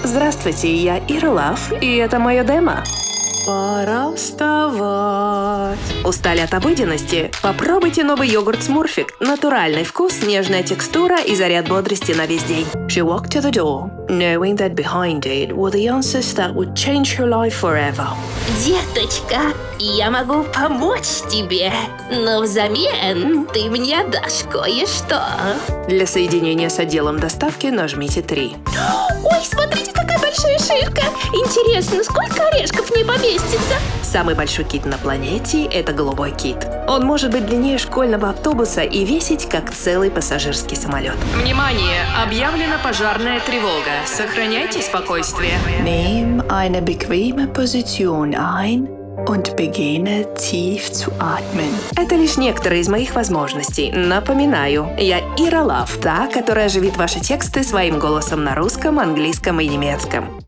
Здравствуйте, я Ира Лав, и это мое демо. Пора вставать. Устали от обыденности? Попробуйте новый йогурт Smurfit. Натуральный вкус, нежная текстура и заряд бодрости на весь день. She walked to the door, knowing that behind it were the answers that would change her life forever. Деточка, я могу помочь тебе, но взамен ты мне дашь кое-что. Для соединения с отделом доставки нажмите 3. Ой, смотрите, какая большая шишка. Интересно, сколько орешков в ней поместится? Самый большой кит на планете – это голубой кит. Он может быть длиннее школьного автобуса и весить, как целый пассажирский самолет. Внимание! Объявлена пожарная тревога. Сохраняйте спокойствие. Nimm eine bequeme Position ein und beginne tief zu atmen. Это лишь некоторые из моих возможностей. Напоминаю, я Ира Лав, та, которая оживит ваши тексты своим голосом на русском, английском и немецком.